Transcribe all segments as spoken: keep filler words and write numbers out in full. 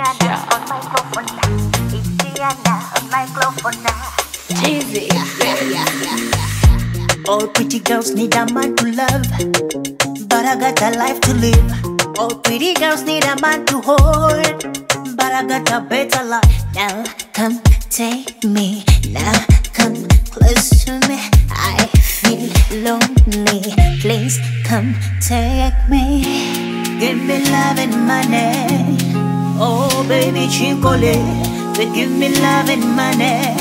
Easy. All pretty girls need a man to love, but I got a life to live. All pretty girls need a man to hold, but I got a better life. Now come take me, now come close to me. I feel lonely, please come take me. Give me love and money, oh baby chincole. Give me love and money,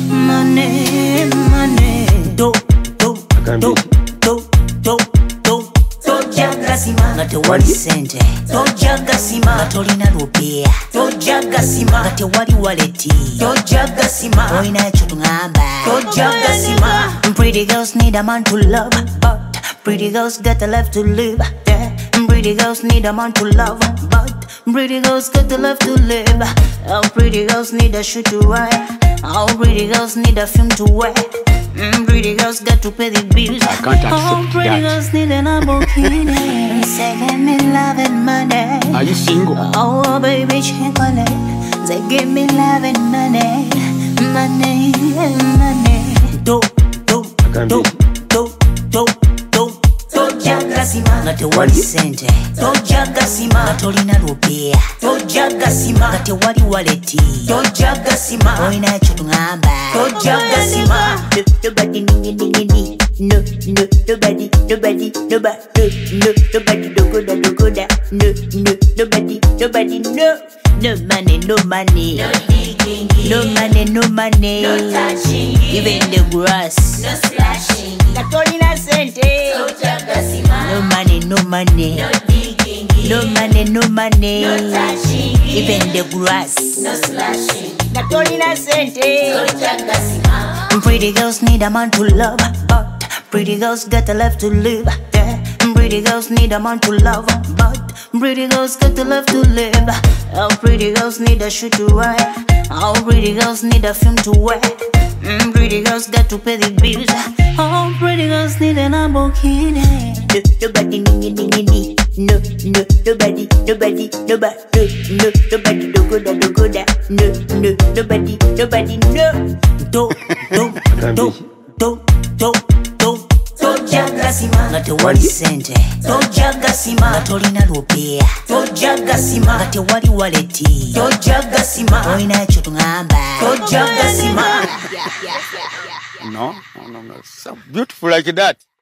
money, money. Do, do, do, do, do, do. Tojaga sima ngate wali sente. Tojaga sima ngate olina rupia. Tojaga sima ngate wali waleti. Tojaga sima olina ekyo tungamba. Tojaga sima. Pretty girls need a man to love, but pretty girls got a life to live. Yeah. Pretty girls need a man to love, but pretty girls got a life to live. All pretty girls need a shoe to wear. All pretty girls need a film to wear. Mm, pretty girls got to pay the bills. I can't accept All pretty that. girls need an Lamborghini. Say give me love and money. Are you single? Oh baby chocolate. Say give me love and money, money, money. Do, do, do, do, do, do. Tojaga sima ngate wali sente. Tojaga sima ngate olina rupia. Tojaga sima ngate wali waleti. Tojaga sima olina ekyo tungamba. Tojaga sima. Nobody ningi ningi ni. No, no, nobody, nobody, nobody, no, no, nobody, no good, no good, no, no, nobody, nobody, no. No money, no money, No digging, no money, no money, no touching, even the grass. no splashing. Katolina sente. Tojaga sima. No money, no money, No digging, no money, no money, no touching, even the grass. no splashing. Katolina sente. Tojaga sima. Pretty girls need a man to love, but pretty girls got a life to live. Yeah. Pretty girls need a man to love, but pretty girls got a life to live. All pretty girls need a shoe to wear. All pretty girls need a film to wear. Mm, pretty girls got to pay the bills. All pretty girls need a Lamborghini. No, nobody, ningi, ningi, ni. No, no, nobody, nobody, nobody, no, no, nobody, no good, no good, no, no, nobody, nobody, no. Do, do, do, do, do, do. Tojaga sima ngate wali sente. Tojaga sima ngate olina rupia. Tojaga sima ngate wali waleti. Tojaga sima olina ekyo tungamba. Tojaga sima. No, no, no, no. So beautiful like that.